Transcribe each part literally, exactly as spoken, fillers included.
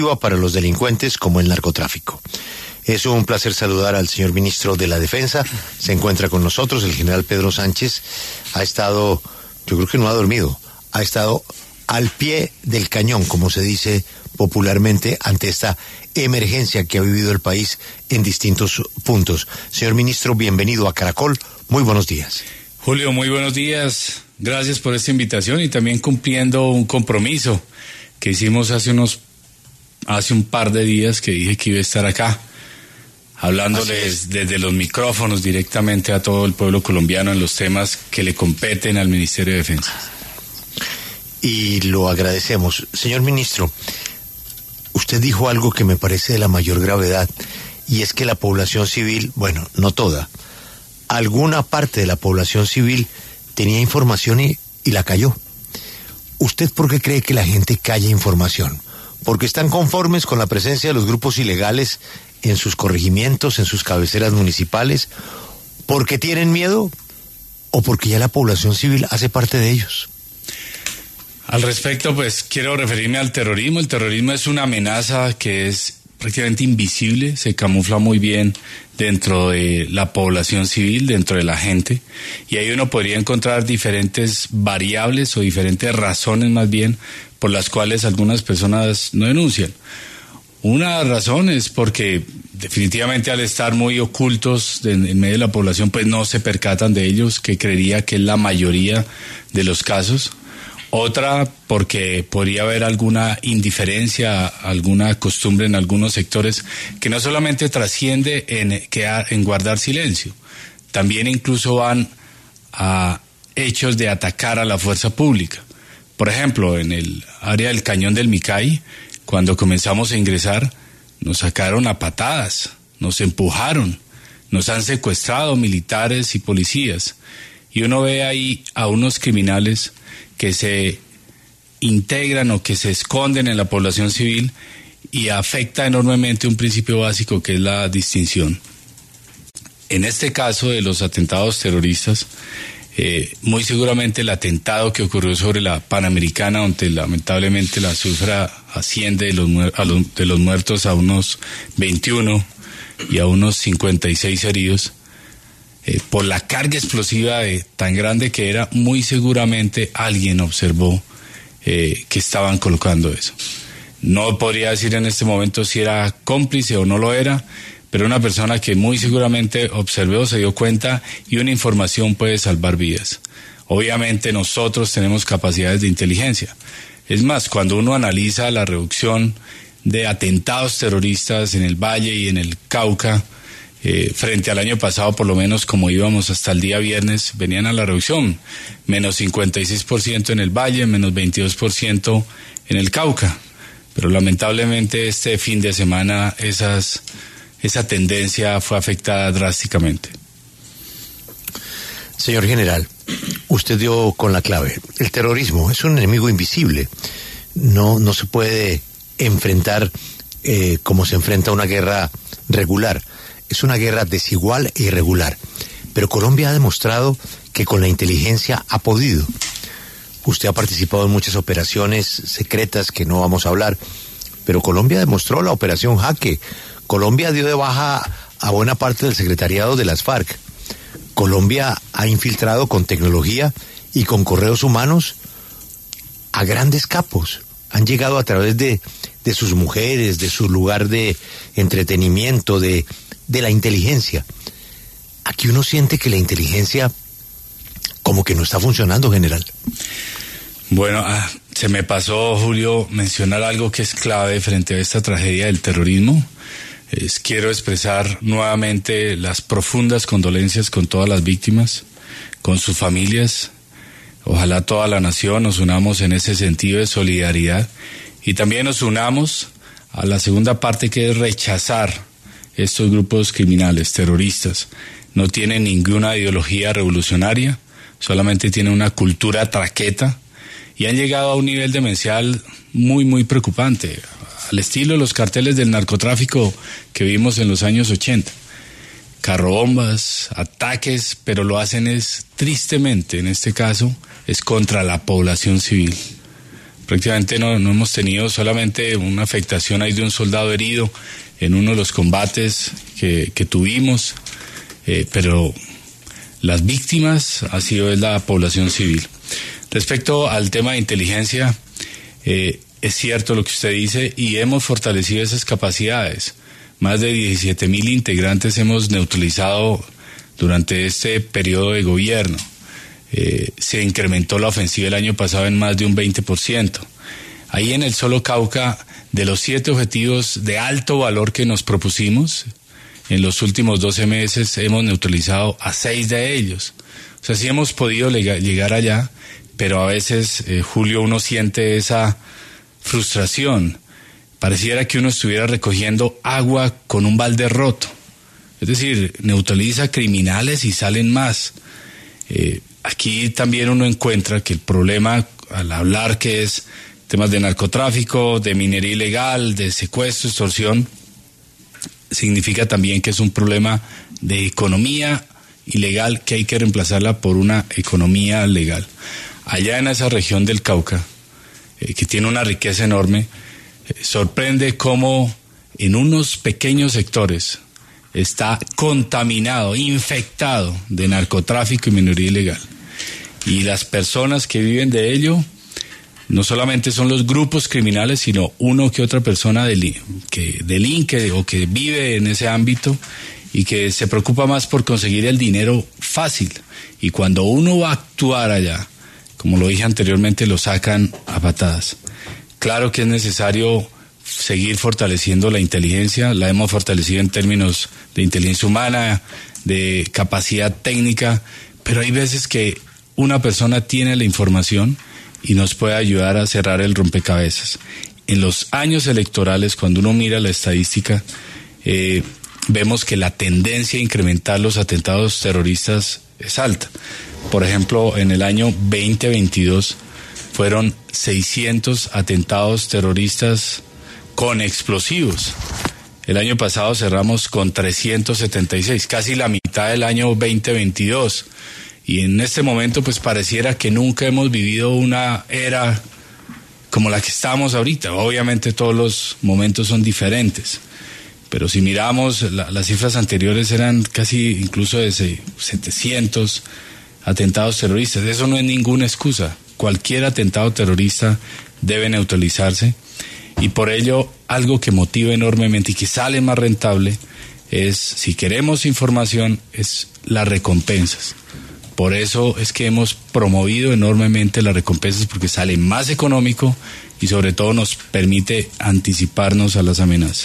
para los delincuentes como el narcotráfico. Es un placer saludar al señor ministro de la Defensa. Se encuentra con nosotros el general Pedro Sánchez. Ha estado, yo creo que no ha dormido, ha estado al pie del cañón, como se dice popularmente, ante esta emergencia que ha vivido el país en distintos puntos. Señor ministro, bienvenido a Caracol. Muy buenos días. Julio, muy buenos días. Gracias por esta invitación y también cumpliendo un compromiso que hicimos hace unos hace un par de días, que dije que iba a estar acá hablándoles desde los micrófonos directamente a todo el pueblo colombiano en los temas que le competen al Ministerio de Defensa. Y lo agradecemos. Señor ministro, usted dijo algo que me parece de la mayor gravedad, y es que la población civil, bueno, no toda, alguna parte de la población civil tenía información y, y la cayó. ¿Usted por qué cree que la gente calla información? ¿Porque están conformes con la presencia de los grupos ilegales en sus corregimientos, en sus cabeceras municipales? ¿Porque tienen miedo? ¿O porque ya la población civil hace parte de ellos? Al respecto, pues quiero referirme al terrorismo. El terrorismo es una amenaza que es prácticamente invisible, se camufla muy bien dentro de la población civil, dentro de la gente, y ahí uno podría encontrar diferentes variables o diferentes razones más bien por las cuales algunas personas no denuncian. Una razón es porque definitivamente al estar muy ocultos en, en medio de la población, pues no se percatan de ellos, que creería que es la mayoría de los casos. Otra, porque podría haber alguna indiferencia, alguna costumbre en algunos sectores que no solamente trasciende en, en guardar silencio, también incluso van a hechos de atacar a la fuerza pública. Por ejemplo, en el área del Cañón del Micay, cuando comenzamos a ingresar, nos sacaron a patadas, nos empujaron, nos han secuestrado militares y policías. Y uno ve ahí a unos criminales que se integran o que se esconden en la población civil y afecta enormemente un principio básico que es la distinción. En este caso de los atentados terroristas, eh, muy seguramente el atentado que ocurrió sobre la Panamericana, donde lamentablemente la cifra asciende de los, a los, de los muertos a unos veintiuno y a unos cincuenta y seis heridos, Eh, por la carga explosiva de, tan grande que era, muy seguramente alguien observó eh, que estaban colocando eso. No podría decir en este momento si era cómplice o no lo era, pero una persona que muy seguramente observó, se dio cuenta, y una información puede salvar vidas. Obviamente nosotros tenemos capacidades de inteligencia. Es más, cuando uno analiza la reducción de atentados terroristas en el Valle y en el Cauca, Eh, frente al año pasado, por lo menos como íbamos hasta el día viernes, venían a la reducción, menos cincuenta y seis por ciento en el Valle, menos veintidós por ciento en el Cauca, pero lamentablemente este fin de semana esas, esa tendencia fue afectada drásticamente. Señor general, usted dio con la clave. El terrorismo es un enemigo invisible, no, no se puede enfrentar eh, como se enfrenta una guerra regular. Es una guerra desigual e irregular, pero Colombia ha demostrado que con la inteligencia ha podido. Usted ha participado en muchas operaciones secretas que no vamos a hablar, pero Colombia demostró la operación Jaque. Colombia dio de baja a buena parte del secretariado de las FARC. Colombia ha infiltrado con tecnología y con correos humanos a grandes capos. Han llegado a través de, de sus mujeres, de su lugar de entretenimiento, de... de la inteligencia. Aquí uno siente que la inteligencia como que no está funcionando, general. Bueno, ah, se me pasó, Julio, mencionar algo que es clave frente a esta tragedia del terrorismo. Es, quiero expresar nuevamente las profundas condolencias con todas las víctimas, con sus familias. Ojalá toda la nación nos unamos en ese sentido de solidaridad, y también nos unamos a la segunda parte, que es rechazar estos grupos criminales, terroristas. No tienen ninguna ideología revolucionaria, solamente tienen una cultura traqueta, y han llegado a un nivel demencial muy, muy preocupante, al estilo de los carteles del narcotráfico que vimos en los años ochenta. Carrobombas, ataques, pero lo hacen es tristemente, en este caso, es contra la población civil. Prácticamente no, no hemos tenido solamente una afectación ahí de un soldado herido en uno de los combates que, que tuvimos, eh, pero las víctimas ha sido la población civil. Respecto al tema de inteligencia, eh, es cierto lo que usted dice y hemos fortalecido esas capacidades. Más de diecisiete mil integrantes hemos neutralizado durante este periodo de gobierno. Eh, se incrementó la ofensiva el año pasado en más de un veinte por ciento. Ahí en el solo Cauca, de los siete objetivos de alto valor que nos propusimos, en los últimos doce meses hemos neutralizado a seis de ellos. O sea, sí hemos podido lega- llegar allá, pero a veces, eh, Julio, uno siente esa frustración. Pareciera que uno estuviera recogiendo agua con un balde roto. Es decir, neutraliza criminales y salen más. Eh, aquí también uno encuentra que el problema, al hablar que es temas de narcotráfico, de minería ilegal, de secuestro, extorsión, significa también que es un problema de economía ilegal que hay que reemplazarla por una economía legal. Allá en esa región del Cauca, eh, que tiene una riqueza enorme, eh, sorprende cómo en unos pequeños sectores está contaminado, infectado de narcotráfico y minería ilegal. Y las personas que viven de ello no solamente son los grupos criminales, sino uno que otra persona deli- que delinque o que vive en ese ámbito y que se preocupa más por conseguir el dinero fácil. Y cuando uno va a actuar allá, como lo dije anteriormente, lo sacan a patadas. Claro que es necesario seguir fortaleciendo la inteligencia, la hemos fortalecido en términos de inteligencia humana, de capacidad técnica, pero hay veces que una persona tiene la información y nos puede ayudar a cerrar el rompecabezas. En los años electorales, cuando uno mira la estadística, eh, vemos que la tendencia a incrementar los atentados terroristas es alta. Por ejemplo, en el año veinte veintidós fueron seiscientos atentados terroristas con explosivos. El año pasado cerramos con trescientos setenta y seis, casi la mitad del año veinte veintidós. Y en este momento pues pareciera que nunca hemos vivido una era como la que estamos ahorita. Obviamente todos los momentos son diferentes, pero si miramos la, las cifras anteriores eran casi incluso de setecientos atentados terroristas. Eso no es ninguna excusa. Cualquier atentado terrorista debe neutralizarse y por ello algo que motiva enormemente y que sale más rentable es, si queremos información, es las recompensas. Por eso es que hemos promovido enormemente las recompensas, porque sale más económico y sobre todo nos permite anticiparnos a las amenazas.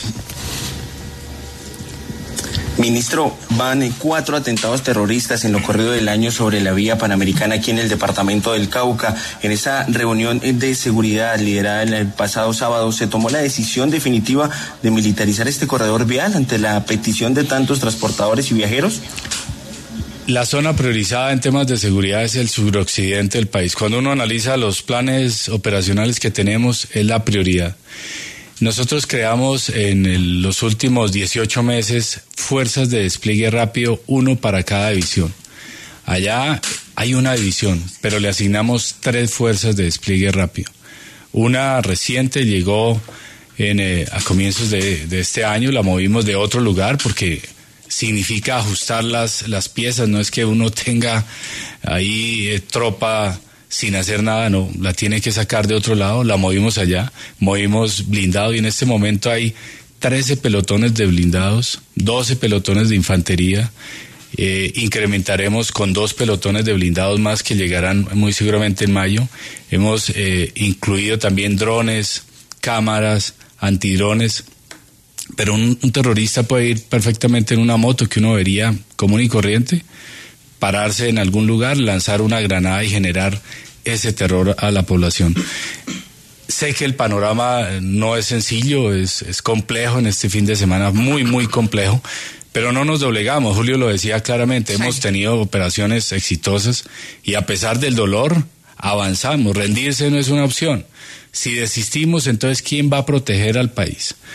Ministro, van cuatro atentados terroristas en lo corrido del año sobre la vía panamericana aquí en el departamento del Cauca. En esa reunión de seguridad liderada el pasado sábado se tomó la decisión definitiva de militarizar este corredor vial ante la petición de tantos transportadores y viajeros. La zona priorizada en temas de seguridad es el suroccidente del país. Cuando uno analiza los planes operacionales que tenemos, es la prioridad. Nosotros creamos en el, los últimos dieciocho meses fuerzas de despliegue rápido, uno para cada división. Allá hay una división, pero le asignamos tres fuerzas de despliegue rápido. Una reciente llegó en, eh, a comienzos de, de este año, la movimos de otro lugar porque significa ajustar las, las piezas, no es que uno tenga ahí eh, tropa sin hacer nada, no, la tiene que sacar de otro lado, la movimos allá, movimos blindado y en este momento hay trece pelotones de blindados, doce pelotones de infantería, eh, incrementaremos con dos pelotones de blindados más que llegarán muy seguramente en mayo. Hemos eh, incluido también drones, cámaras, antidrones, pero un, un terrorista puede ir perfectamente en una moto que uno vería común y corriente, pararse en algún lugar, lanzar una granada y generar ese terror a la población. Sé que el panorama no es sencillo, es, es complejo en este fin de semana, muy, muy complejo, pero no nos doblegamos. Julio lo decía claramente, sí. Hemos tenido operaciones exitosas y a pesar del dolor, avanzamos. Rendirse no es una opción. Si desistimos, entonces, ¿quién va a proteger al país?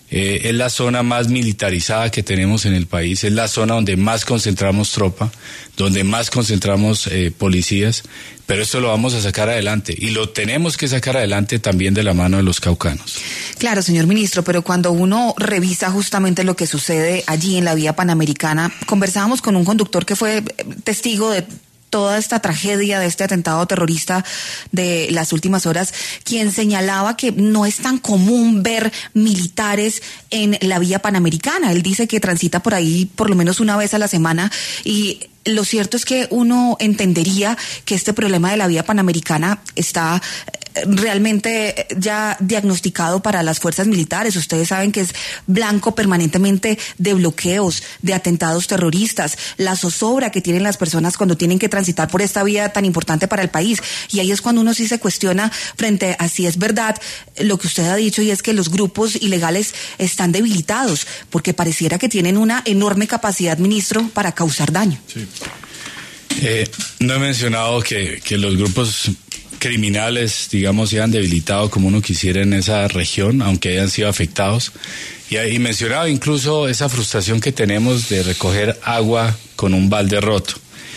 Eh, es la zona más militarizada que tenemos en el país, es la zona donde más concentramos tropa, donde más concentramos eh, policías, pero esto lo vamos a sacar adelante y lo tenemos que sacar adelante también de la mano de los caucanos. Claro, señor ministro, pero cuando uno revisa justamente lo que sucede allí en la vía panamericana, conversábamos con un conductor que fue testigo de toda esta tragedia de este atentado terrorista de las últimas horas, quien señalaba que no es tan común ver militares en la vía panamericana. Él dice que transita por ahí por lo menos una vez a la semana y lo cierto es que uno entendería que este problema de la vía panamericana está realmente ya diagnosticado para las fuerzas militares. Ustedes saben que es blanco permanentemente de bloqueos, de atentados terroristas, la zozobra que tienen las personas cuando tienen que transitar por esta vía tan importante para el país. Y ahí es cuando uno sí se cuestiona frente a si es verdad lo que usted ha dicho, y es que los grupos ilegales están debilitados, porque pareciera que tienen una enorme capacidad, ministro, para causar daño. Sí. Eh, no he mencionado que, que los grupos criminales, digamos, se han debilitado como uno quisiera en esa región, aunque hayan sido afectados. Y, y mencionaba incluso esa frustración que tenemos de recoger agua con un balde roto.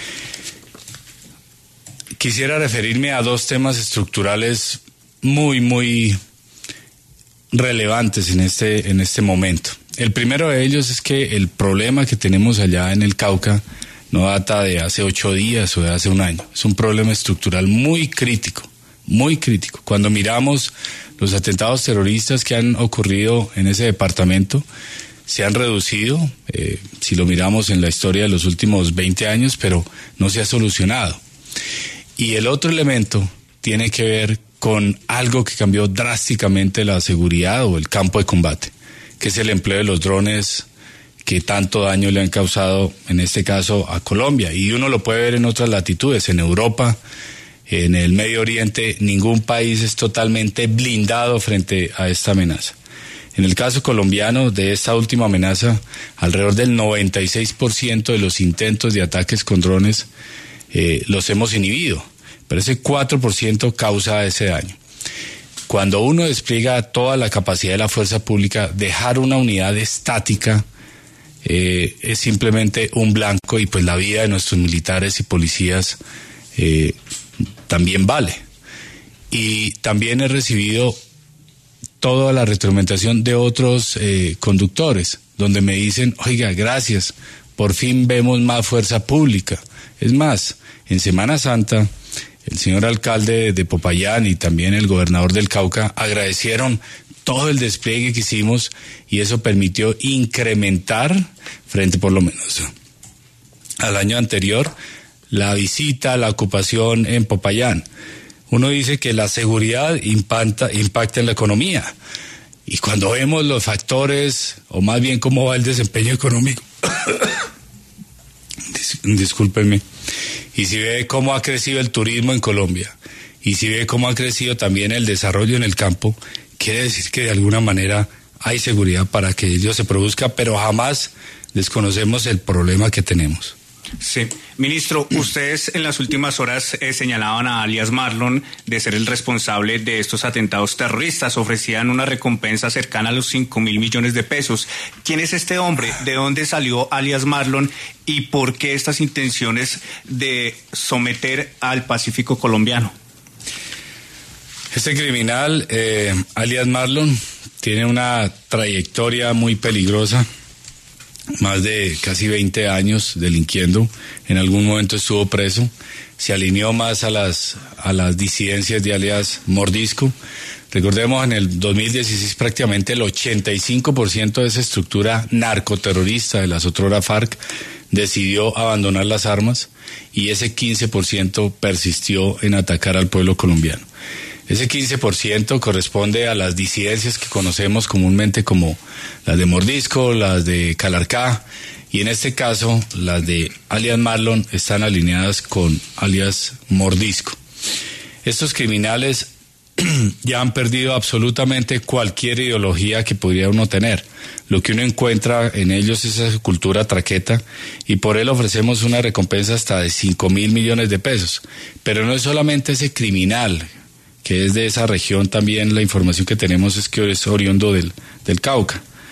Quisiera referirme a dos temas estructurales muy, muy relevantes en este, en este momento. El primero de ellos es que el problema que tenemos allá en el Cauca no data de hace ocho días o de hace un año. Es un problema estructural muy crítico, muy crítico. Cuando miramos los atentados terroristas que han ocurrido en ese departamento, se han reducido, eh, si lo miramos en la historia de los últimos veinte años, pero no se ha solucionado. Y el otro elemento tiene que ver con algo que cambió drásticamente la seguridad o el campo de combate, que es el empleo de los drones, que tanto daño le han causado, en este caso, a Colombia. Y uno lo puede ver en otras latitudes, en Europa, en el Medio Oriente. Ningún país es totalmente blindado frente a esta amenaza. En el caso colombiano, de esta última amenaza, alrededor del noventa y seis por ciento de los intentos de ataques con drones eh, los hemos inhibido, pero ese cuatro por ciento causa ese daño. Cuando uno despliega toda la capacidad de la fuerza pública, dejar una unidad estática Eh, es simplemente un blanco, y pues la vida de nuestros militares y policías eh, también vale. Y también he recibido toda la retroalimentación de otros eh, conductores, donde me dicen, oiga, gracias, por fin vemos más fuerza pública. Es más, en Semana Santa, el señor alcalde de Popayán y también el gobernador del Cauca agradecieron todo el despliegue que hicimos, y eso permitió incrementar, frente por lo menos al año anterior, la visita, la ocupación en Popayán. Uno dice que la seguridad impacta, impacta en la economía, y cuando vemos los factores, o más bien cómo va el desempeño económico, Dis, discúlpenme, y si ve cómo ha crecido el turismo en Colombia, y si ve cómo ha crecido también el desarrollo en el campo, quiere decir que de alguna manera hay seguridad para que ello se produzca, pero jamás desconocemos el problema que tenemos. Sí. Ministro, ustedes en las últimas horas eh, señalaban a alias Marlon de ser el responsable de estos atentados terroristas. Ofrecían una recompensa cercana a los cinco mil millones de pesos. ¿Quién es este hombre? ¿De dónde salió alias Marlon? ¿Y por qué estas intenciones de someter al Pacífico colombiano? Este criminal, eh, alias Marlon, tiene una trayectoria muy peligrosa, más de casi veinte años delinquiendo. En algún momento estuvo preso, se alineó más a las, a las disidencias de alias Mordisco. Recordemos, en el dos mil dieciséis prácticamente el ochenta y cinco por ciento de esa estructura narcoterrorista de las otrora FARC decidió abandonar las armas, y ese quince por ciento persistió en atacar al pueblo colombiano. Ese quince por ciento corresponde a las disidencias que conocemos comúnmente como las de Mordisco, las de Calarcá, y en este caso las de alias Marlon están alineadas con alias Mordisco. Estos criminales ya han perdido absolutamente cualquier ideología que pudiera uno tener. Lo que uno encuentra en ellos es esa cultura traqueta, y por él ofrecemos una recompensa hasta de cinco mil millones de pesos. Pero no es solamente ese criminal que es de esa región, también la información que tenemos es que es oriundo del, del Cauca.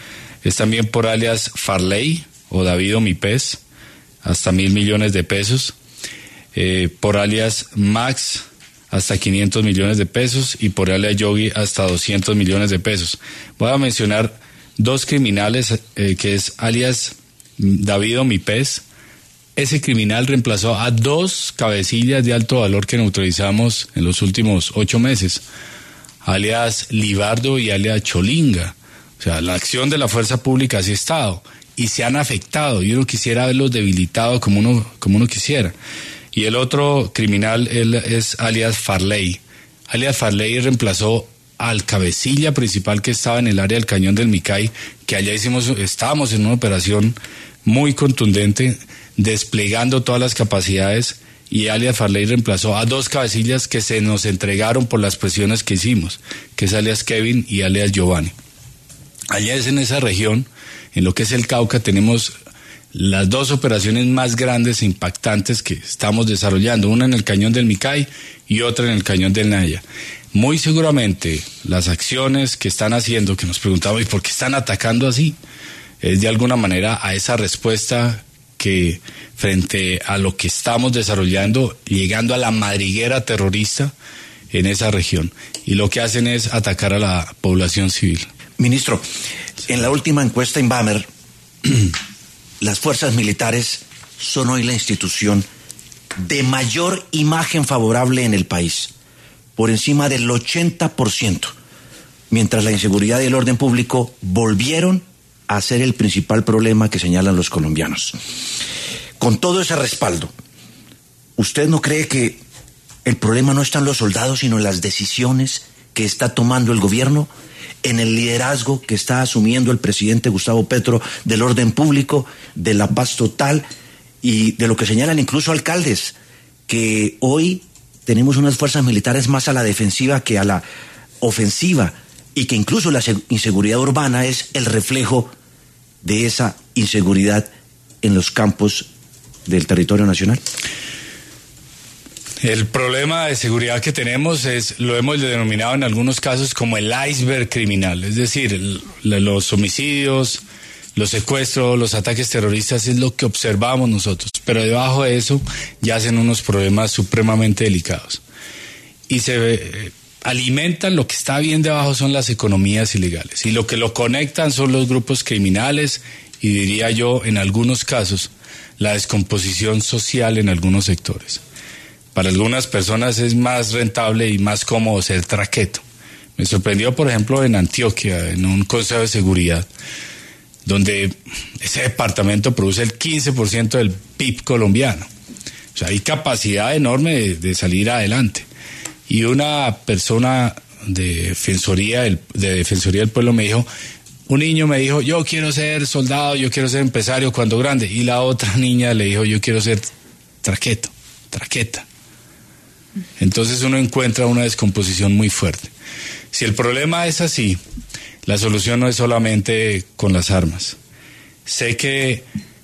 es también por alias Farley o David Mi Pez, hasta mil millones de pesos, eh, por alias Max, hasta quinientos millones de pesos, y por alias Yogi hasta doscientos millones de pesos. Voy a mencionar dos criminales, eh, que es alias David Mi Pez. Ese criminal reemplazó a dos cabecillas de alto valor que neutralizamos en los últimos ocho meses, alias Libardo y alias Cholinga. O sea, la acción de la fuerza pública sí ha estado, y se han afectado, y uno quisiera verlos debilitados como uno, como uno quisiera. Y el otro criminal él es alias Farley. Alias Farley reemplazó al cabecilla principal que estaba en el área del Cañón del Micay, que allá hicimos, estábamos en una operación muy contundente, desplegando todas las capacidades, y alias Farley reemplazó a dos cabecillas que se nos entregaron por las presiones que hicimos, que es alias Kevin y alias Giovanni. Allá es en esa región, en lo que es el Cauca, tenemos las dos operaciones más grandes e impactantes que estamos desarrollando, una en el Cañón del Micay y otra en el Cañón del Naya. Muy seguramente las acciones que están haciendo, que nos preguntamos, ¿y por qué están atacando así? Es de alguna manera a esa respuesta que frente a lo que estamos desarrollando, llegando a la madriguera terrorista en esa región. Y lo que hacen es atacar a la población civil. Ministro, en la última encuesta Inbamer, las fuerzas militares son hoy la institución de mayor imagen favorable en el país, por encima del ochenta por ciento, mientras la inseguridad y el orden público volvieron a ser el principal problema que señalan los colombianos. Con todo ese respaldo, ¿usted no cree que el problema no está en los soldados, sino en las decisiones que está tomando el gobierno, en el liderazgo que está asumiendo el presidente Gustavo Petro del orden público, de la paz total y de lo que señalan incluso alcaldes, que hoy tenemos unas fuerzas militares más a la defensiva que a la ofensiva, y que incluso la inseguridad urbana es el reflejo de esa inseguridad en los campos del territorio nacional? El problema de seguridad que tenemos es, lo hemos denominado en algunos casos como el iceberg criminal, es decir, el, los homicidios, los secuestros, los ataques terroristas es lo que observamos nosotros, pero debajo de eso yacen unos problemas supremamente delicados. Y se eh, alimentan, lo que está bien debajo son las economías ilegales, y lo que lo conectan son los grupos criminales, y diría yo, en algunos casos, la descomposición social en algunos sectores. Para algunas personas es más rentable y más cómodo ser traqueto. Me sorprendió, por ejemplo, en Antioquia, en un consejo de seguridad, donde ese departamento produce el quince por ciento del P I B colombiano. O sea, hay capacidad enorme de, de salir adelante. Y una persona de Defensoría del, de Defensoría del Pueblo me dijo, un niño me dijo, yo quiero ser soldado, yo quiero ser empresario cuando grande. Y la otra niña le dijo, yo quiero ser traqueto, traqueta. Entonces uno encuentra una descomposición muy fuerte. Si el problema es así, la solución no es solamente con las armas. Sé que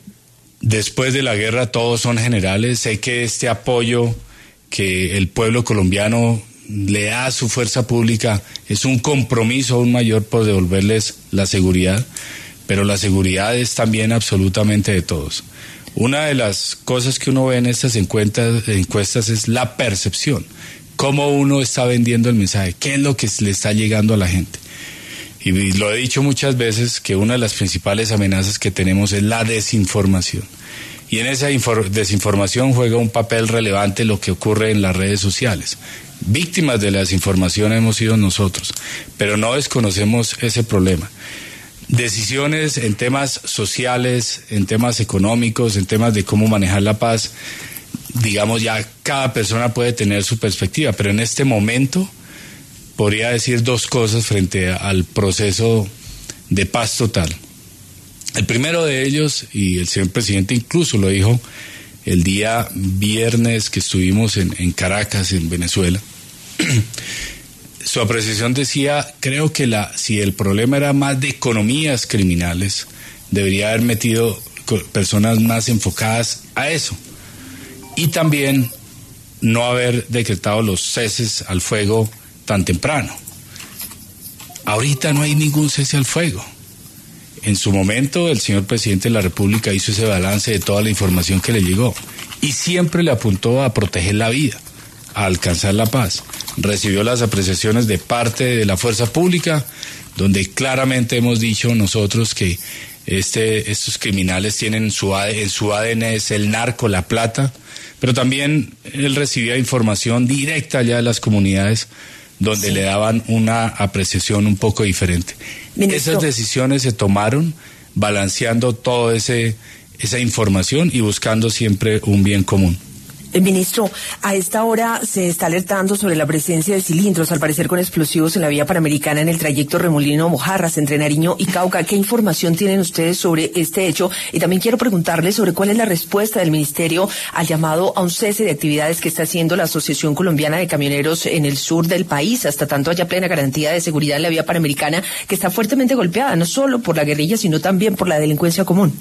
después de la guerra todos son generales, sé que este apoyo que el pueblo colombiano le da a su fuerza pública es un compromiso aún mayor por devolverles la seguridad, pero la seguridad es también absolutamente de todos. Una de las cosas que uno ve en estas encuestas, encuestas es la percepción, cómo uno está vendiendo el mensaje, qué es lo que le está llegando a la gente. Y lo he dicho muchas veces que una de las principales amenazas que tenemos es la desinformación. Y en esa desinformación juega un papel relevante lo que ocurre en las redes sociales. Víctimas de la desinformación hemos sido nosotros, pero no desconocemos ese problema. Decisiones en temas sociales, en temas económicos, en temas de cómo manejar la paz, digamos, ya cada persona puede tener su perspectiva, pero en este momento podría decir dos cosas frente al proceso de paz total. El primero de ellos, y el señor presidente incluso lo dijo el día viernes que estuvimos en, en Caracas, en Venezuela, su apreciación decía, creo que la si el problema era más de economías criminales, debería haber metido personas más enfocadas a eso. Y también no haber decretado los ceses al fuego tan temprano. Ahorita no hay ningún cese al fuego. en su momento el señor presidente de la República hizo ese balance de toda la información que le llegó y siempre le apuntó a proteger la vida, a alcanzar la paz. Recibió las apreciaciones de parte de la fuerza pública, donde claramente hemos dicho nosotros que este, estos criminales tienen su, en su A D N es el narco, la plata, pero también él recibía información directa allá de las comunidades donde sí le daban una apreciación un poco diferente. Ministro, esas decisiones se tomaron balanceando toda esa información y buscando siempre un bien común. El ministro, a esta hora se está alertando sobre la presencia de cilindros, al parecer con explosivos en la vía panamericana en el trayecto Remolino-Mojarras entre Nariño y Cauca. ¿Qué información tienen ustedes sobre este hecho? Y también quiero preguntarle sobre cuál es la respuesta del ministerio al llamado a un cese de actividades que está haciendo la Asociación Colombiana de Camioneros en el sur del país, hasta tanto haya plena garantía de seguridad en la vía panamericana, que está fuertemente golpeada, no solo por la guerrilla, sino también por la delincuencia común.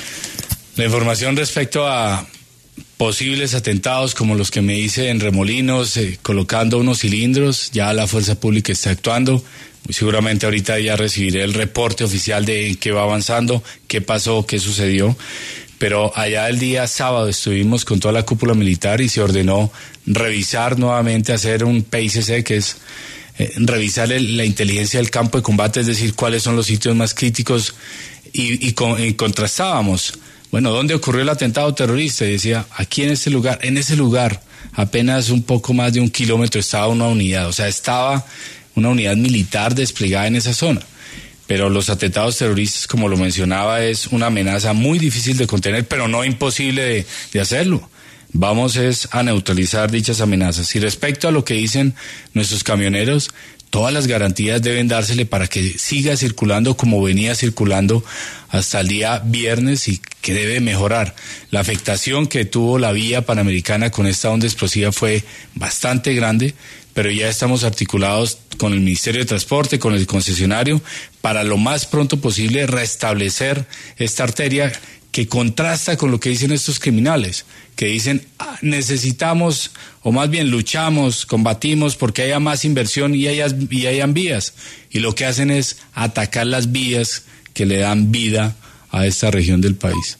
La información respecto a posibles atentados como los que me hice en Remolinos, eh, colocando unos cilindros, ya la fuerza pública está actuando. Muy seguramente ahorita ya recibiré el reporte oficial de qué va avanzando, qué pasó, qué sucedió. Pero allá el día sábado estuvimos con toda la cúpula militar y se ordenó revisar nuevamente, hacer un P I C C, que es eh, revisar el, la inteligencia del campo de combate, es decir, cuáles son los sitios más críticos y, y, con, y contrastábamos. Bueno, ¿dónde ocurrió el atentado terrorista? Y decía, aquí en este lugar, en ese lugar, apenas un poco más de un kilómetro estaba una unidad, o sea, estaba una unidad militar desplegada en esa zona. Pero los atentados terroristas, como lo mencionaba, es una amenaza muy difícil de contener, pero no imposible de, de hacerlo. Vamos es a neutralizar dichas amenazas. Y respecto a lo que dicen nuestros camioneros, todas las garantías deben dársele para que siga circulando como venía circulando hasta el día viernes y que debe mejorar. La afectación que tuvo la vía panamericana con esta onda explosiva fue bastante grande, pero ya estamos articulados con el Ministerio de Transporte, con el concesionario, para lo más pronto posible restablecer esta arteria que contrasta con lo que dicen estos criminales, que dicen ah, necesitamos, o más bien luchamos, combatimos porque haya más inversión y haya, y hayan vías. Y lo que hacen es atacar las vías que le dan vida a esta región del país.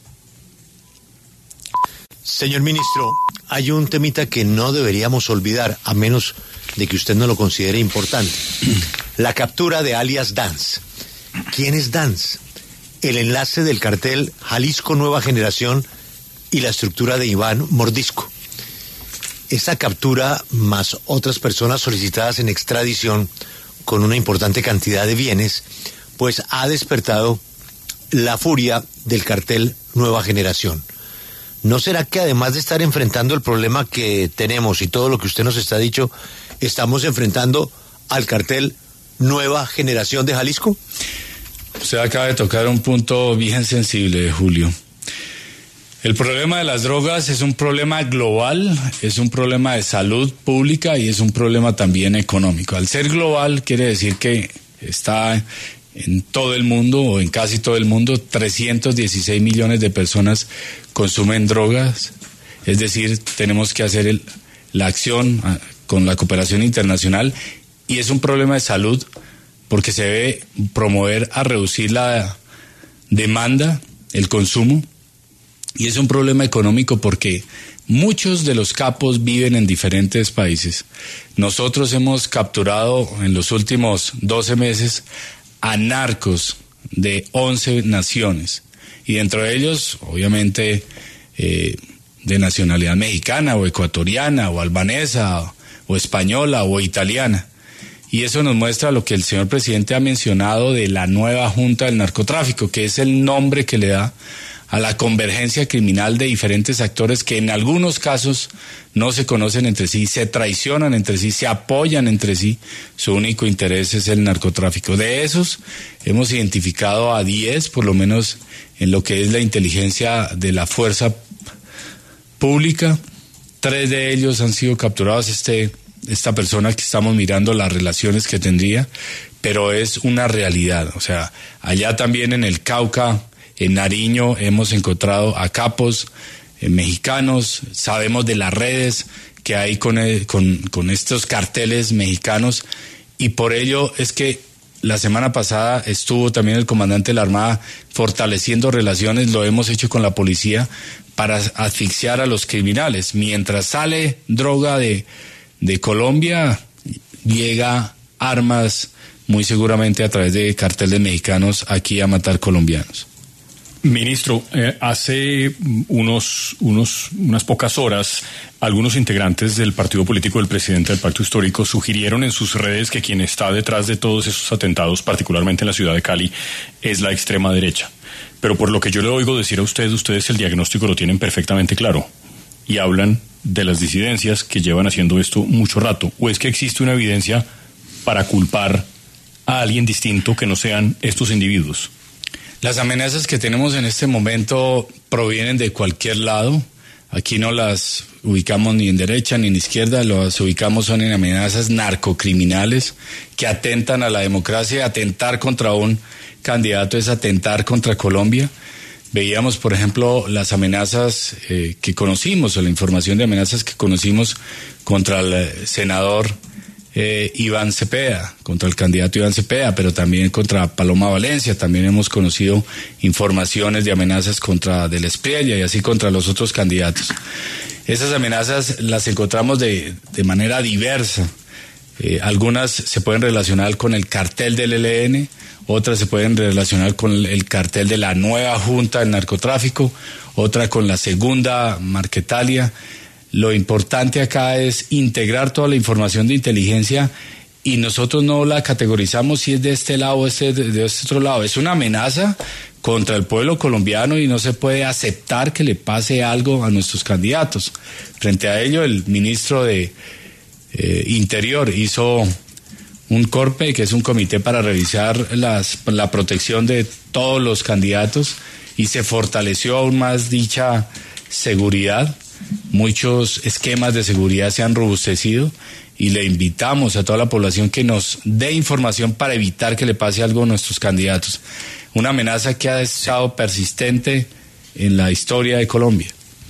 Señor ministro, hay un temita que no deberíamos olvidar, a menos de que usted no lo considere importante. La captura de alias Dance. ¿Quién es Dance? El enlace del cartel Jalisco Nueva Generación y la estructura de Iván Mordisco. Esta captura, más otras personas solicitadas en extradición con una importante cantidad de bienes, pues ha despertado la furia del cartel Nueva Generación. ¿No será que además de estar enfrentando el problema que tenemos y todo lo que usted nos está dicho, estamos enfrentando al cartel Nueva Generación de Jalisco? Usted acaba de tocar un punto bien sensible, Julio. El problema de las drogas es un problema global, es un problema de salud pública y es un problema también económico. Al ser global quiere decir que está en todo el mundo o en casi todo el mundo, trescientos dieciséis millones de personas consumen drogas, es decir, tenemos que hacer el, la acción con la cooperación internacional y es un problema de salud porque se debe promover a reducir la demanda, el consumo, y es un problema económico porque muchos de los capos viven en diferentes países. Nosotros hemos capturado en los últimos doce meses a narcos de once naciones, y dentro de ellos, obviamente, eh, de nacionalidad mexicana o ecuatoriana o albanesa o española o italiana. Y eso nos muestra lo que el señor presidente ha mencionado de la nueva Junta del Narcotráfico, que es el nombre que le da a la convergencia criminal de diferentes actores que en algunos casos no se conocen entre sí, se traicionan entre sí, se apoyan entre sí, su único interés es el narcotráfico. De esos hemos identificado a diez, por lo menos en lo que es la inteligencia de la fuerza pública, tres de ellos han sido capturados. Este, esta persona que estamos mirando las relaciones que tendría, pero es una realidad, o sea, allá también en el Cauca, en Nariño hemos encontrado a capos eh, mexicanos, sabemos de las redes que hay con, el, con, con estos carteles mexicanos y por ello es que la semana pasada estuvo también el comandante de la Armada fortaleciendo relaciones, lo hemos hecho con la policía para asfixiar a los criminales. Mientras sale droga de, de Colombia, llega armas muy seguramente a través de carteles mexicanos aquí a matar colombianos. Ministro, eh, hace unos, unos, unas pocas horas, algunos integrantes del partido político del presidente del Pacto Histórico sugirieron en sus redes que quien está detrás de todos esos atentados, particularmente en la ciudad de Cali, es la extrema derecha. Pero por lo que yo le oigo decir a ustedes, ustedes el diagnóstico lo tienen perfectamente claro y hablan de las disidencias que llevan haciendo esto mucho rato. ¿O es que existe una evidencia para culpar a alguien distinto que no sean estos individuos? Las amenazas que tenemos en este momento provienen de cualquier lado. Aquí no las ubicamos ni en derecha ni en izquierda, las ubicamos son en amenazas narcocriminales que atentan a la democracia. Atentar contra un candidato es atentar contra Colombia. Veíamos, por ejemplo, las amenazas eh, que conocimos, o la información de amenazas que conocimos contra el senador Eh, Iván Cepeda, contra el candidato Iván Cepeda, pero también contra Paloma Valencia. También hemos conocido informaciones de amenazas contra Del Espriella y así contra los otros candidatos. Esas amenazas las encontramos de, de manera diversa. Eh, algunas se pueden relacionar con el cartel del E L N, otras se pueden relacionar con el, el cartel de la nueva Junta del Narcotráfico, otra con la segunda Marquetalia. Lo importante acá es integrar toda la información de inteligencia y nosotros no la categorizamos si es de este lado o este, de este otro lado. Es una amenaza contra el pueblo colombiano y no se puede aceptar que le pase algo a nuestros candidatos. Frente a ello, el ministro de eh, Interior hizo un CORPE, que es un comité para revisar las, la protección de todos los candidatos, y se fortaleció aún más dicha seguridad. Muchos esquemas de seguridad se han robustecido y le invitamos a toda la población que nos dé información para evitar que le pase algo a nuestros candidatos. Una amenaza que ha estado persistente en la historia de Colombia.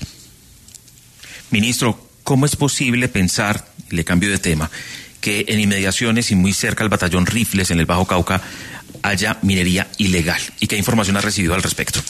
Ministro, ¿cómo es posible pensar, le cambio de tema, que en inmediaciones y muy cerca al batallón Rifles en el Bajo Cauca haya minería ilegal? ¿Y qué información ha recibido al respecto?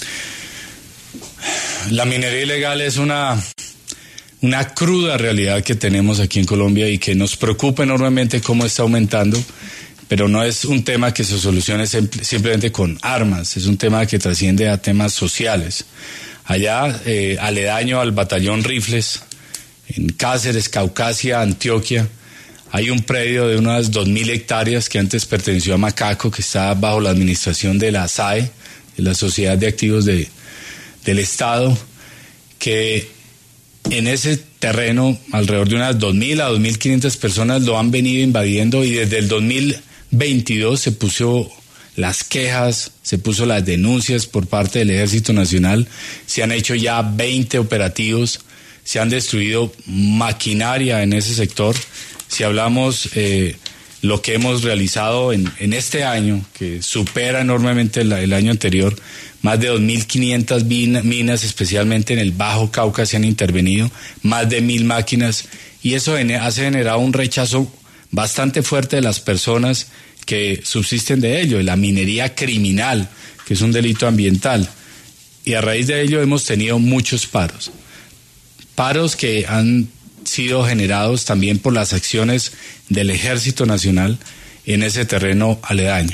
La minería ilegal es una, una cruda realidad que tenemos aquí en Colombia y que nos preocupa enormemente cómo está aumentando, pero no es un tema que se solucione simplemente con armas, es un tema que trasciende a temas sociales. Allá, eh, aledaño al batallón Rifles, en Cáceres, Caucasia, Antioquia, hay un predio de unas dos mil hectáreas que antes perteneció a Macaco, que está bajo la administración de la S A E, de la Sociedad de Activos de, del Estado, que en ese terreno alrededor de unas dos mil a dos mil quinientas personas lo han venido invadiendo, y desde el dos mil veintidós se puso las quejas, se puso las denuncias por parte del Ejército Nacional, se han hecho ya veinte operativos, se han destruido maquinaria en ese sector. Si hablamos eh, lo que hemos realizado en, en este año, que supera enormemente el, el año anterior, más de dos mil quinientas minas, especialmente en el Bajo Cauca, se han intervenido, más de mil máquinas, y eso ha generado un rechazo bastante fuerte de las personas que subsisten de ello, de la minería criminal, que es un delito ambiental. Y a raíz de ello hemos tenido muchos paros. Paros que han sido generados también por las acciones del Ejército Nacional en ese terreno aledaño.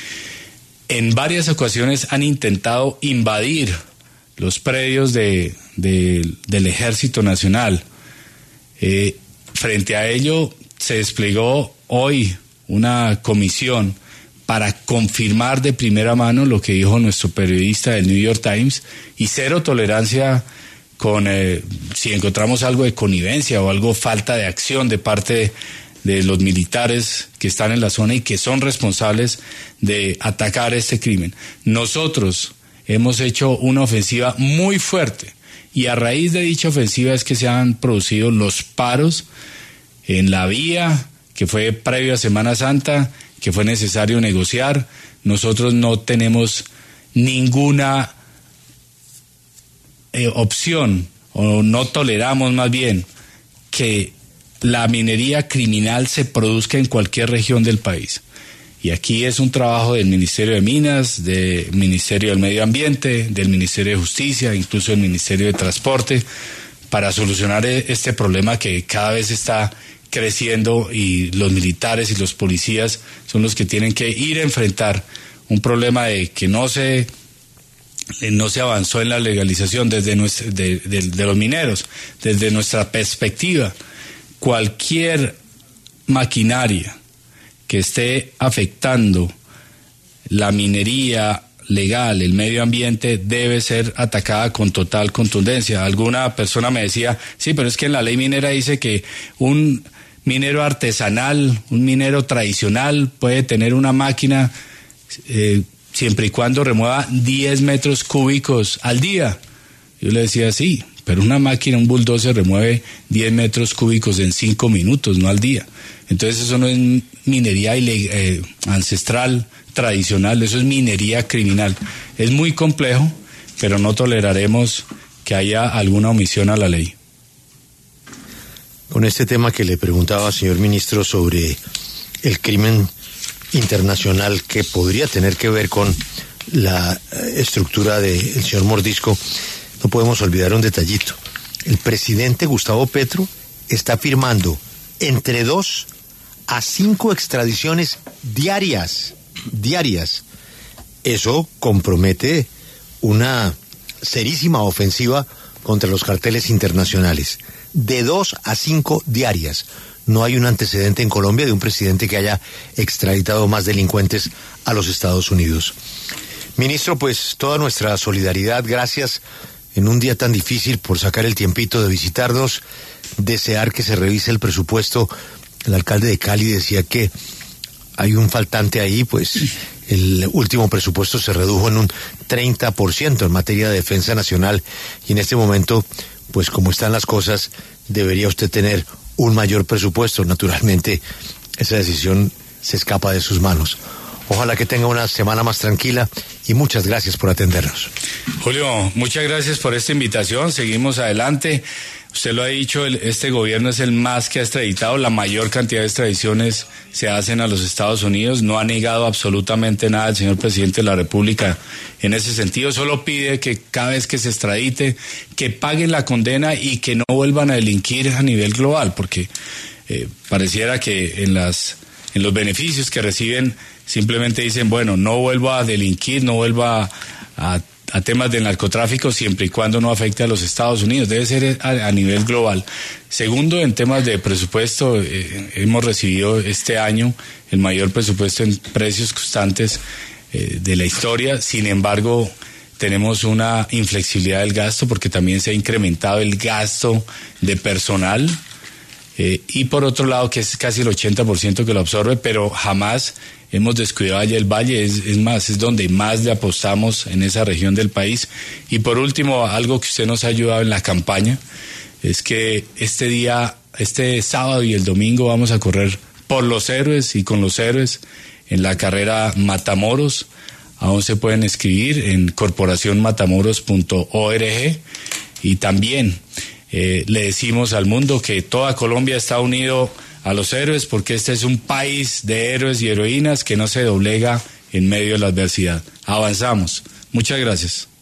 En varias ocasiones han intentado invadir los predios de, de, del Ejército Nacional. Eh, frente a ello se desplegó hoy una comisión para confirmar de primera mano lo que dijo nuestro periodista del New York Times, y cero tolerancia con eh, si encontramos algo de connivencia o algo falta de acción de parte de, de los militares que están en la zona y que son responsables de atacar este crimen. Nosotros hemos hecho una ofensiva muy fuerte, y a raíz de dicha ofensiva es que se han producido los paros en la vía, que fue previo a Semana Santa, que fue necesario negociar. Nosotros no tenemos ninguna eh, opción, o no toleramos más bien, que la minería criminal se produzca en cualquier región del país. Y aquí es un trabajo del Ministerio de Minas, del Ministerio del Medio Ambiente, del Ministerio de Justicia, incluso del Ministerio de Transporte, para solucionar este problema que cada vez está creciendo, y los militares y los policías son los que tienen que ir a enfrentar un problema de que no se no se avanzó en la legalización desde nuestra, de, de, de los mineros. Desde nuestra perspectiva, cualquier maquinaria que esté afectando la minería legal, el medio ambiente, debe ser atacada con total contundencia. Alguna persona me decía, sí, pero es que en la ley minera dice que un minero artesanal, un minero tradicional puede tener una máquina eh, siempre y cuando remueva diez metros cúbicos al día. Yo le decía, sí, pero una máquina, un bulldozer, remueve diez metros cúbicos en cinco minutos, no al día. Entonces eso no es minería ileg- eh, ancestral, tradicional, eso es minería criminal. Es muy complejo, pero no toleraremos que haya alguna omisión a la ley. Con este tema que le preguntaba, señor ministro, sobre el crimen internacional que podría tener que ver con la estructura del señor Mordisco, no podemos olvidar un detallito. El presidente Gustavo Petro está firmando entre dos a cinco extradiciones diarias, diarias. Eso compromete una serísima ofensiva contra los carteles internacionales. De dos a cinco diarias. No hay un antecedente en Colombia de un presidente que haya extraditado más delincuentes a los Estados Unidos. Ministro, pues toda nuestra solidaridad, gracias en un día tan difícil por sacar el tiempito de visitarnos, desear que se revise el presupuesto. El alcalde de Cali decía que hay un faltante ahí, pues el último presupuesto se redujo en un treinta por ciento en materia de defensa nacional, y en este momento, pues como están las cosas, debería usted tener un mayor presupuesto. Naturalmente, esa decisión se escapa de sus manos. Ojalá que tenga una semana más tranquila y muchas gracias por atendernos. Julio, muchas gracias por esta invitación. Seguimos adelante. Usted lo ha dicho, el, este gobierno es el más que ha extraditado. La mayor cantidad de extradiciones se hacen a los Estados Unidos. No ha negado absolutamente nada el señor presidente de la República en ese sentido. Solo pide que cada vez que se extradite, que paguen la condena y que no vuelvan a delinquir a nivel global, porque eh, pareciera que en las en los beneficios que reciben simplemente dicen, bueno, no vuelvo a delinquir, no vuelvo a, a a temas del narcotráfico siempre y cuando no afecte a los Estados Unidos. Debe ser a, a nivel global. Segundo, en temas de presupuesto, eh, hemos recibido este año el mayor presupuesto en precios constantes eh, de la historia. Sin embargo, tenemos una inflexibilidad del gasto porque también se ha incrementado el gasto de personal. Eh, y por otro lado, que es casi el ochenta por ciento que lo absorbe, pero jamás hemos descuidado allá el Valle, es, es más, es donde más le apostamos en esa región del país. Y por último, algo que usted nos ha ayudado en la campaña, es que este día, este sábado y el domingo vamos a correr por los héroes y con los héroes en la carrera Matamoros. Aún se pueden escribir en corporación matamoros punto org, y también Eh, le decimos al mundo que toda Colombia está unido a los héroes, porque este es un país de héroes y heroínas que no se doblega en medio de la adversidad. Avanzamos. Muchas gracias.